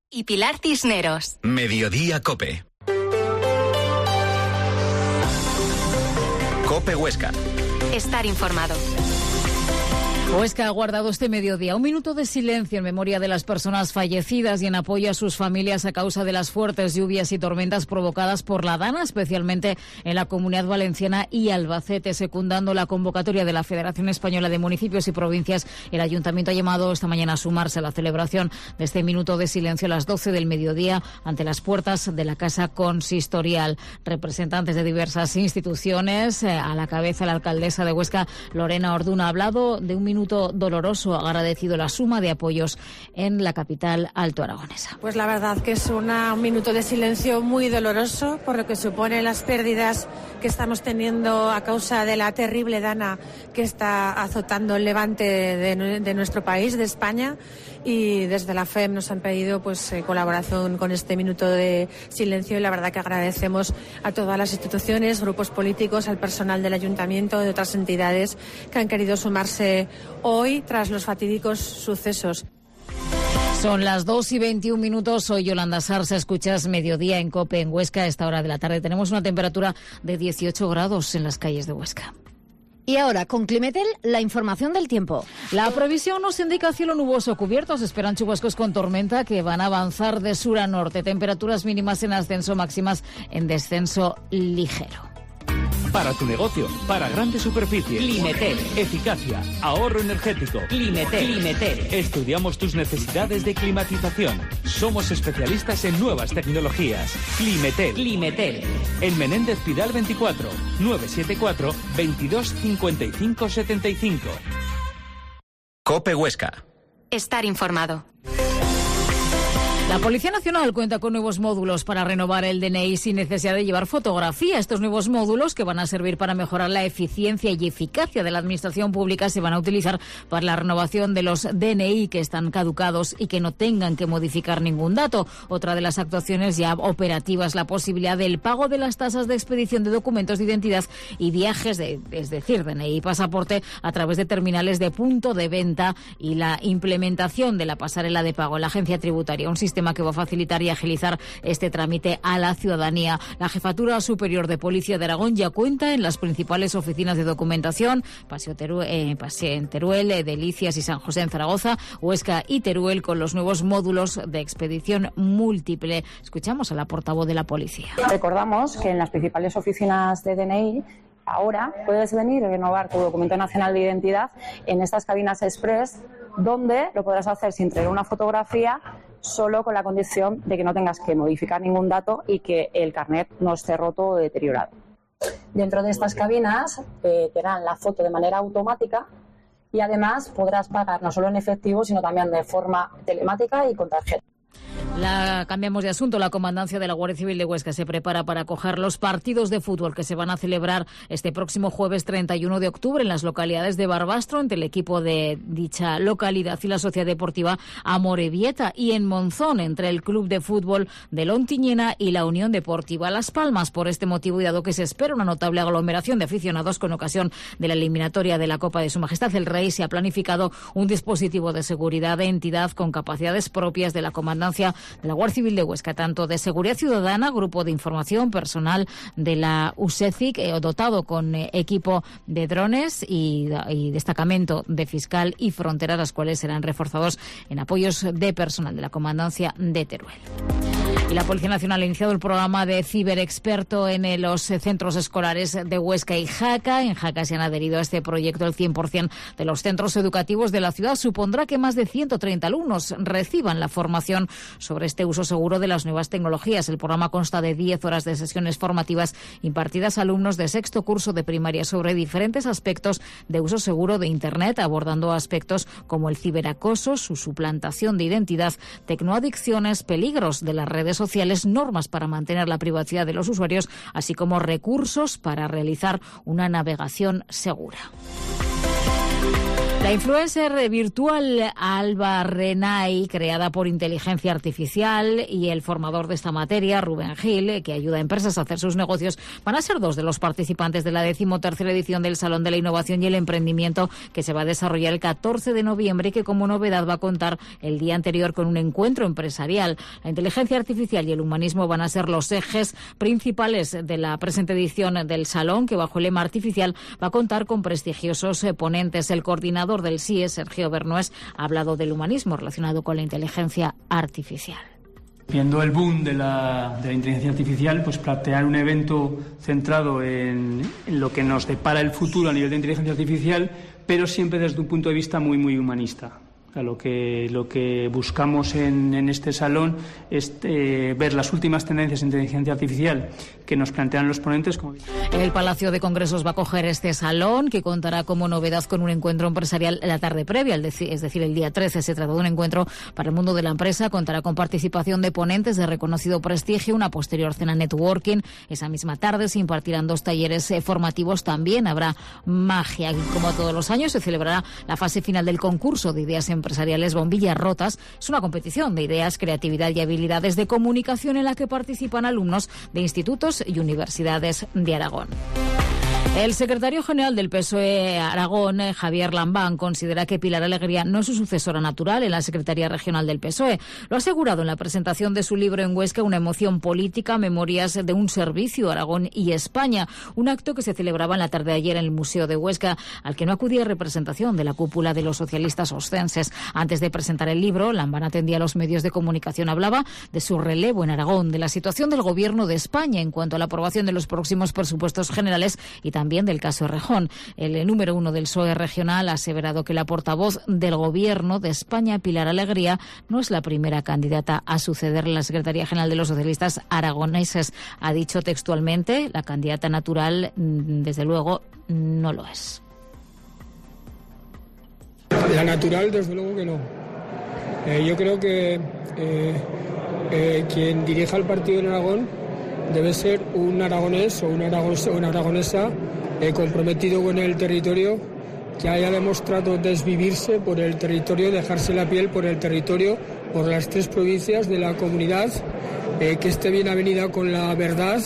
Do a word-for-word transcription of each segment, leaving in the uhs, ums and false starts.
y Pilar Cisneros. Mediodía Cope. Cope Huesca. Estar informado. Huesca ha guardado este mediodía un minuto de silencio en memoria de las personas fallecidas y en apoyo a sus familias a causa de las fuertes lluvias y tormentas provocadas por la Dana, especialmente en la Comunidad Valenciana y Albacete. Secundando la convocatoria de la Federación Española de Municipios y Provincias, el Ayuntamiento ha llamado esta mañana a sumarse a la celebración de este minuto de silencio a las doce del mediodía ante las puertas de la Casa Consistorial. Representantes de diversas instituciones, eh, a la cabeza la alcaldesa de Huesca, Lorena Orduna, ha hablado de un minuto minuto doloroso, ha agradecido la suma de apoyos en la capital altoaragonesa. Pues la verdad que es una, un minuto de silencio muy doloroso por lo que supone las pérdidas que estamos teniendo a causa de la terrible dana que está azotando el levante de, de nuestro país, de España, y desde la F E M nos han pedido pues eh, colaboración con este minuto de silencio y la verdad que agradecemos a todas las instituciones, grupos políticos, al personal del Ayuntamiento, de otras entidades que han querido sumarse hoy tras los fatídicos sucesos. Son las dos y veintiún minutos. Soy Yolanda Sarsa. Escuchas Mediodía en COPE en Huesca. A esta hora de la tarde tenemos una temperatura de dieciocho grados en las calles de Huesca. Y ahora, con Climetel, la información del tiempo. La previsión nos indica cielo nuboso cubierto. Se esperan chubascos con tormenta que van a avanzar de sur a norte. Temperaturas mínimas en ascenso, máximas en descenso ligero. Para tu negocio, para grandes superficies. Climetel. Eficacia, ahorro energético. Climetel. Climetel. Estudiamos tus necesidades de climatización. Somos especialistas en nuevas tecnologías. Climetel. Climetel. En Menéndez Pidal veinticuatro, nueve siete cuatro, veintidós cincuenta y cinco setenta y cinco. Cope Huesca. Estar informado. La Policía Nacional cuenta con nuevos módulos para renovar el D N I sin necesidad de llevar fotografía. Estos nuevos módulos, que van a servir para mejorar la eficiencia y eficacia de la administración pública, se van a utilizar para la renovación de los D N I que están caducados y que no tengan que modificar ningún dato. Otra de las actuaciones ya operativas, la posibilidad del pago de las tasas de expedición de documentos de identidad y viajes, de, es decir, D N I y pasaporte, a través de terminales de punto de venta, y la implementación de la pasarela de pago en la Agencia Tributaria, un sistema que va a facilitar y agilizar este trámite a la ciudadanía. La Jefatura Superior de Policía de Aragón ya cuenta en las principales oficinas de documentación, Paseo Teruel, eh, Paseo en Teruel, eh, Delicias y San José en Zaragoza, Huesca y Teruel, con los nuevos módulos de expedición múltiple. Escuchamos a la portavoz de la policía. Recordamos que en las principales oficinas de D N I ahora puedes venir a renovar tu documento nacional de identidad en estas cabinas express, donde lo podrás hacer sin traer una fotografía, solo con la condición de que no tengas que modificar ningún dato y que el carnet no esté roto o deteriorado. Dentro de estas cabinas eh, te dan la foto de manera automática y además podrás pagar no solo en efectivo, sino también de forma telemática y con tarjeta. La, cambiamos de asunto. La Comandancia de la Guardia Civil de Huesca se prepara para acoger los partidos de fútbol que se van a celebrar este próximo jueves treinta y uno de octubre en las localidades de Barbastro, entre el equipo de dicha localidad y la Sociedad Deportiva Amorebieta, y en Monzón, entre el Club de Fútbol de Lontiñena y la Unión Deportiva Las Palmas. Por este motivo, y dado que se espera una notable aglomeración de aficionados con ocasión de la eliminatoria de la Copa de Su Majestad el Rey, se ha planificado un dispositivo de seguridad de entidad con capacidades propias de la Comandancia de la Guardia Civil de Huesca, tanto de seguridad ciudadana, grupo de información, personal de la U S E C I C, eh, dotado con eh, equipo de drones y, y destacamento de fiscal y frontera, las cuales serán reforzados en apoyos de personal de la Comandancia de Teruel. Y la Policía Nacional ha iniciado el programa de ciberexperto en eh, los eh, centros escolares de Huesca y Jaca. En Jaca se han adherido a este proyecto el cien por ciento de los centros educativos de la ciudad. Supondrá que más de ciento treinta alumnos reciban la formación sobre este uso seguro de las nuevas tecnologías. El programa consta de diez horas de sesiones formativas impartidas a alumnos de sexto curso de primaria sobre diferentes aspectos de uso seguro de Internet, abordando aspectos como el ciberacoso, su suplantación de identidad, tecnoadicciones, peligros de las redes sociales, normas para mantener la privacidad de los usuarios, así como recursos para realizar una navegación segura. La influencer virtual Alba Renay, creada por inteligencia artificial, y el formador de esta materia, Rubén Gil, que ayuda a empresas a hacer sus negocios, van a ser dos de los participantes de la decimotercera edición del Salón de la Innovación y el Emprendimiento, que se va a desarrollar el catorce de noviembre y que como novedad va a contar el día anterior con un encuentro empresarial. La inteligencia artificial y el humanismo van a ser los ejes principales de la presente edición del Salón, que bajo el lema artificial va a contar con prestigiosos ponentes. El coordinador del S I E, Sergio Bernués, ha hablado del humanismo relacionado con la inteligencia artificial. Viendo el boom de la, de la inteligencia artificial, pues plantear un evento centrado en, en lo que nos depara el futuro a nivel de inteligencia artificial, pero siempre desde un punto de vista muy, muy humanista. O sea, lo que, lo que buscamos en, en este salón es eh, ver las últimas tendencias en inteligencia artificial que nos plantean los ponentes. Como... El Palacio de Congresos va a acoger este salón, que contará como novedad con un encuentro empresarial la tarde previa, es decir, el día trece. Se trata de un encuentro para el mundo de la empresa. Contará con participación de ponentes de reconocido prestigio, una posterior cena networking. Esa misma tarde se impartirán dos talleres eh, formativos. También habrá magia. Y como todos los años, se celebrará la fase final del concurso de ideas empresariales Bombillas Rotas. Es una competición de ideas, creatividad y habilidades de comunicación en la que participan alumnos de institutos y universidades de Aragón. El secretario general del P S O E Aragón, Javier Lambán, considera que Pilar Alegría no es su sucesora natural en la Secretaría Regional del P S O E. Lo ha asegurado en la presentación de su libro en Huesca, Una emoción política, memorias de un servicio, Aragón y España, un acto que se celebraba en la tarde de ayer en el Museo de Huesca, al que no acudía representación de la cúpula de los socialistas oscenses. Antes de presentar el libro, Lambán atendía a los medios de comunicación, hablaba de su relevo en Aragón, de la situación del Gobierno de España en cuanto a la aprobación de los próximos presupuestos generales y también del caso Errejón. El número uno del P S O E regional ha aseverado que la portavoz del Gobierno de España, Pilar Alegría, no es la primera candidata a suceder en la Secretaría General de los Socialistas Aragoneses. Ha dicho textualmente, la candidata natural, desde luego, no lo es. La natural, desde luego que no. Eh, yo creo que eh, eh, quien dirija el partido en Aragón debe ser un aragonés o una, aragonés, una aragonesa eh, comprometido con el territorio, que haya demostrado desvivirse por el territorio, dejarse la piel por el territorio, por las tres provincias de la comunidad, eh, que esté bien avenida con la verdad,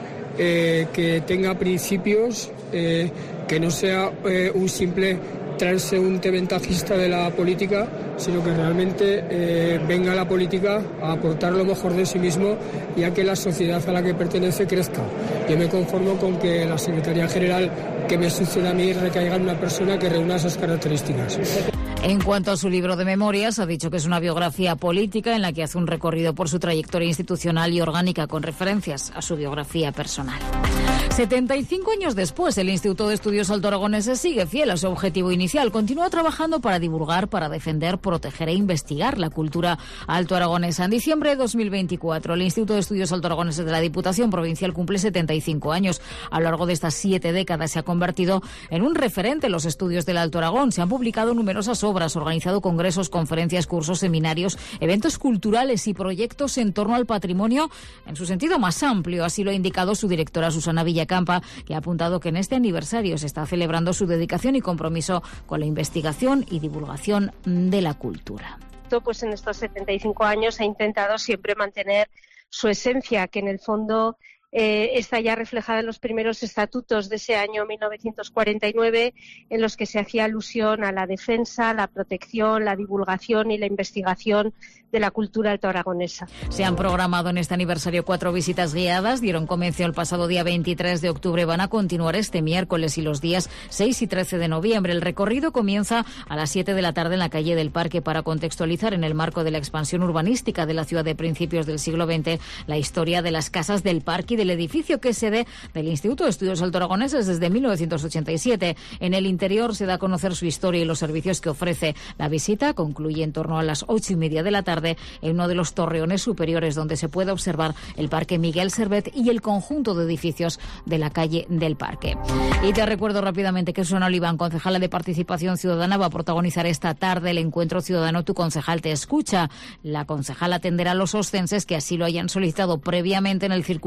eh, que tenga principios, eh, que no sea eh, un simple transeúnte ventajista de la política, sino que realmente eh, venga a la política a aportar lo mejor de sí mismo y a que la sociedad a la que pertenece crezca. Yo me conformo con que la Secretaría General que me suceda a mí recaiga en una persona que reúna esas características. En cuanto a su libro de memorias, ha dicho que es una biografía política en la que hace un recorrido por su trayectoria institucional y orgánica con referencias a su biografía personal. setenta y cinco años después, el Instituto de Estudios Alto Aragoneses sigue fiel a su objetivo inicial. Continúa trabajando para divulgar, para defender, proteger e investigar la cultura alto aragonesa. En diciembre de dos mil veinticuatro, el Instituto de Estudios Alto Aragoneses de la Diputación Provincial cumple setenta y cinco años. A lo largo de estas siete décadas se ha convertido en un referente en los estudios del Alto Aragón. Se han publicado numerosas obras, organizado congresos, conferencias, cursos, seminarios, eventos culturales y proyectos en torno al patrimonio en su sentido más amplio. Así lo ha indicado su directora, Susana Villacampa, que ha apuntado que en este aniversario se está celebrando su dedicación y compromiso con la investigación y divulgación de la cultura. Pues en estos setenta y cinco años ha intentado siempre mantener su esencia, que en el fondo Eh, está ya reflejada en los primeros estatutos de ese año mil novecientos cuarenta y nueve, en los que se hacía alusión a la defensa, la protección, la divulgación y la investigación de la cultura altoaragonesa. Se han programado en este aniversario cuatro visitas guiadas, dieron comienzo el pasado día veintitrés de octubre, van a continuar este miércoles y los días seis y trece de noviembre. El recorrido comienza a las siete de la tarde en la calle del Parque para contextualizar en el marco de la expansión urbanística de la ciudad de principios del siglo veinte la historia de las casas del Parque y del edificio que es sede del Instituto de Estudios Alto Aragoneses desde mil novecientos ochenta y siete. En el interior se da a conocer su historia y los servicios que ofrece. La visita concluye en torno a las ocho y media de la tarde en uno de los torreones superiores, donde se puede observar el Parque Miguel Servet y el conjunto de edificios de la calle del Parque. Y te recuerdo rápidamente que Susana Oliván, concejala de Participación Ciudadana, va a protagonizar esta tarde el encuentro ciudadano Tu Concejal Te Escucha. La concejala atenderá a los oscenses que así lo hayan solicitado previamente en el Círculo Oscense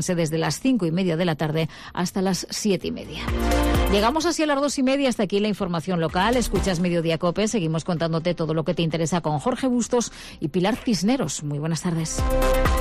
extenderse desde las cinco y media de la tarde hasta las siete y media. Llegamos así a las dos y media, hasta aquí la información local. Escuchas Mediodía Cope, seguimos contándote todo lo que te interesa con Jorge Bustos y Pilar Cisneros. Muy buenas tardes.